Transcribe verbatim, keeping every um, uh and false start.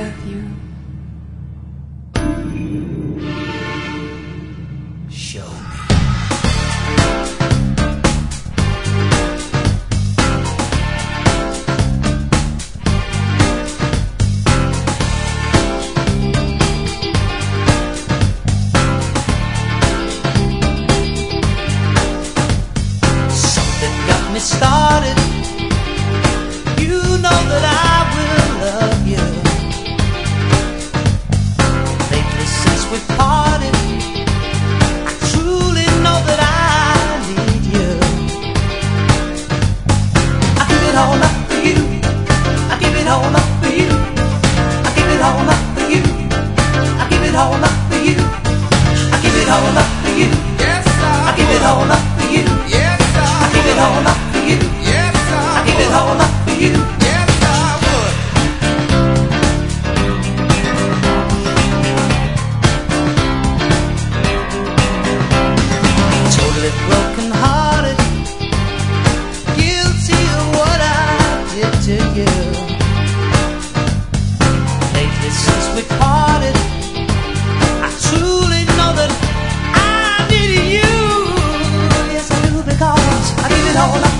love you. Show me. Me started. You know that I will love you. Lately since we parted, I truly know that I need you. I give it all up for you. I give it all up for you. I give it all up for you. I give it all up for you. I give it all up for you. Yes, I give it all up for you. Yes, I give it all up. You. Yes, I, I give it all up for you. Yes, I would. Totally broken hearted, guilty of what I did to you. Lately since we parted, I truly know that I need you. Yes, I do, because I give it all up.